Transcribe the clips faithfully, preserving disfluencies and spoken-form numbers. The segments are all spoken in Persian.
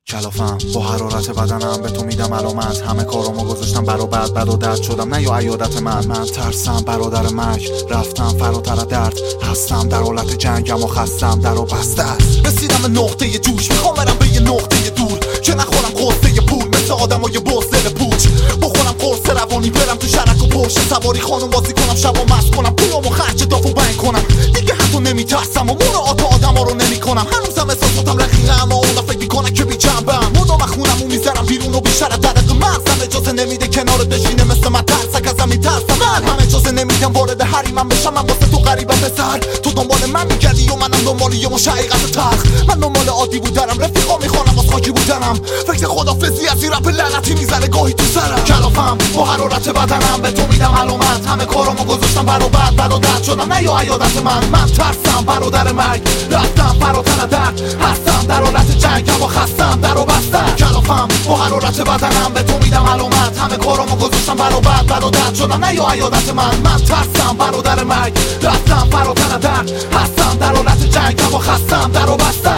کلافم با حرارت بدنم به تو میدم علامت. همه کارامو گذاشتم برا بعد بد و درد شدم نه یا عیادت من. من ترسم برادر مرگ رفتم فراتر درد هستم در حالت جنگم و خستم در و بسته است. رسیدم به نقطه جوش میخوام برم به یه نقطه دور که نخورم قصه پول مثل آدمای بزدل پوچ. بخورم قرص روانی برم تو شرک و پشت سواری خانم بازی کنم شب و مست کنم پولامو خرج داف و بنگ کنم دیگه حتی نمیترسم و مراعات آدما رو نمیکنم. هنوزم احساساتم رقیقه اما اونا فکر میکنن که بی جنبم مدام خونم و میذارم بیرون و بیشتر از درق مغزم اجازه نمیده کنار بشینه مثل من ترسک ازم میترسم. من هم اجازه نمیدم وارد حریمم بشم. من واسه تو غریبم پسر تو دنبال من میگردی و منم دنبال یه مش حقیقت تلخ. من دنبال عادی بودنم رفیقا میخوانم واسه خاکی بودنم فکر خدافظی از این رپ لعنتی میزنه گاهی تو سرم. کلافم با حرارت بدنم به تو میدم علامت. همه کارامو گذاشتم برا بعد بد و درد شدم نه یا عیادت من. من ترسم برادر مرگ رفتم فراتر درد هستم در حالت جنگم و خستم در و بسته. کلافم با حرارت بدنم به تو میدم علامت. همه کارامو گذاشتم برا بعد بد و درد شدم نه یا عیادت من. من ترسم برادر مرگ رفتم فراتر درد هستم در حالت جنگم و خستم در و بسته.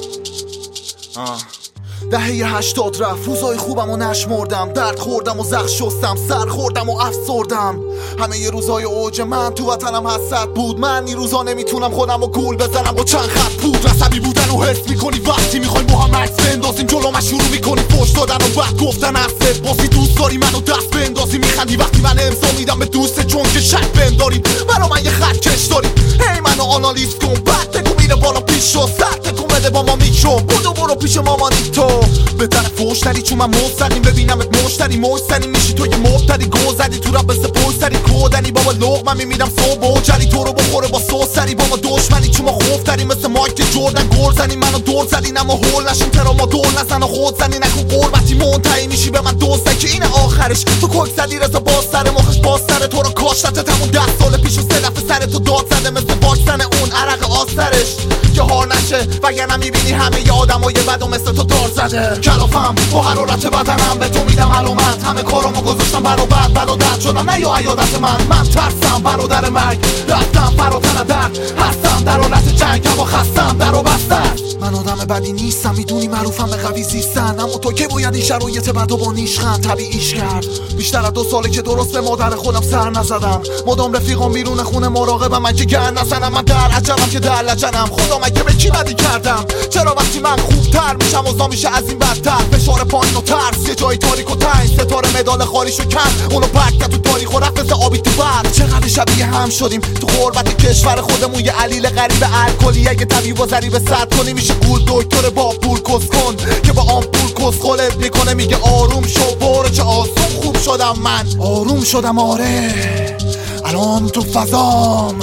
آه دهه هشتاد رفت روزای خوبم و نشمردم درد خوردم و زخم شستم سر خوردم و افسردم. همه ی روزای اوج من تو وطنم حسرت بود. من این روزا نمیتونم خودم و گول بزنم با چند خط بود. عصبی بودن و حس میکنی وقتی میخوای با هم عکس بندازیم جلو من شروع میکنی پشت دادن و بعد گفتن عکست بازی دوست داری منو دست بندازی میخندی وقتی من امضا میدم به دوست چون که شک بهم داریم برا من یه خط کش داری. هی منو آنالیز کن بعد بگو میره بالا پیش شو سر تکون بده با ما میکشو بودو برو پیش مامانی تو به طرف فوشتری چون من مستقیم ببینمت مشتری مشتری میشی تو یه مبتدی گذری تو رب بسته پوستری کودنی بابا لغمم میمیدم صبح و جری تو رو بخوره با سوسری با ما دشمنی چون ما خوفتری مثل مایک جردن گل زنی منو دور زدین اما هول نشون ترا ما دور نزن و خود زنی نکن قربتی منتهی میشی به من دوسته که اینه آخرش. تو کوک زدی رضا باز سر مخش باز سر تو رو کاشتت تمون ده سال پیش و سه دفعه سر تو داد زده مثل واکسن اون عرق آسترش که هار نشه وگرنه میبینی همه ی آدمای بد و مثل تو دار زده. کلافم با حرارت بدنم به تو میدم علامت. همه کارامو گذاشتم برا بعد بد و درد شدم نه یا عیادت من. من ترسم برادر مرگ رفتم فراتر درد هستم در حالت جنگم و خستم در و بسته. من آدم بدی نیستم میدونی معروفم به قوی زیستن اما تو که باید این شرایط بد و با نیشخند طبیعیش کرد. بیشتر از دو ساله که درست به مادر خودم سر نزدم مدام رفیقام بیرون خونه مراقبم من که گرد نزنم. من در عجبم که در لجنم خدا مگه به کی بدی کردم. چرا وقتی من خوبتر میشم اوضاع میشه از این بدتر. فشار پایین و ترس یه جای تاریک و تنگ ستاره مدال خالیشو کن اونو پرک کرد تو تاریخ و رفت مثل آبی تو برق. چقدر شبیه هم شدیم تو غربت کشور خودمون یه علیل غریب الکلی اگه طبیب و ضریب صد کنی میشه گول دکتر با پول کس کن که با آن پول کس خولت میکنه میگه آروم شو برو چه آسون خوب شدم من آروم شدم آره الان تو فضام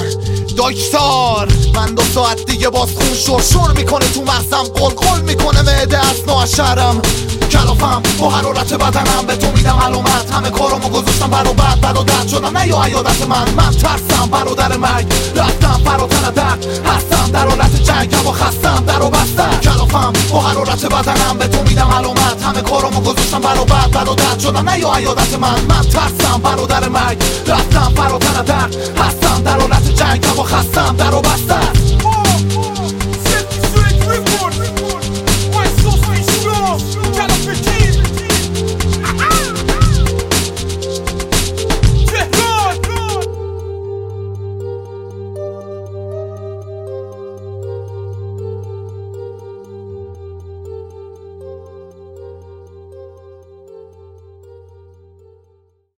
داکتار. من دو ساعت دیگه باز خون شور شور میکنه تو مغزم قل قل میکنه معده از ناشرم. کلافم با حرارت بدنم به تو میدم علامت. همه کارامو گذاشتم برا بعد بد و درد شدم نه یا عیادت من. من ترسم برادر مرگ رفتم فراتر درد هستم در حالت جنگم و خستم در و بسته. کلافم با حرارت بدنم به تو میدم علامت. همه کارامو گذاشتم برا بعد بد و درد شدم نه یا عیادت من. من ترسم برادر مرگ رفتم فراتر درد هستم در حالت جنگم و خستم در و بسته.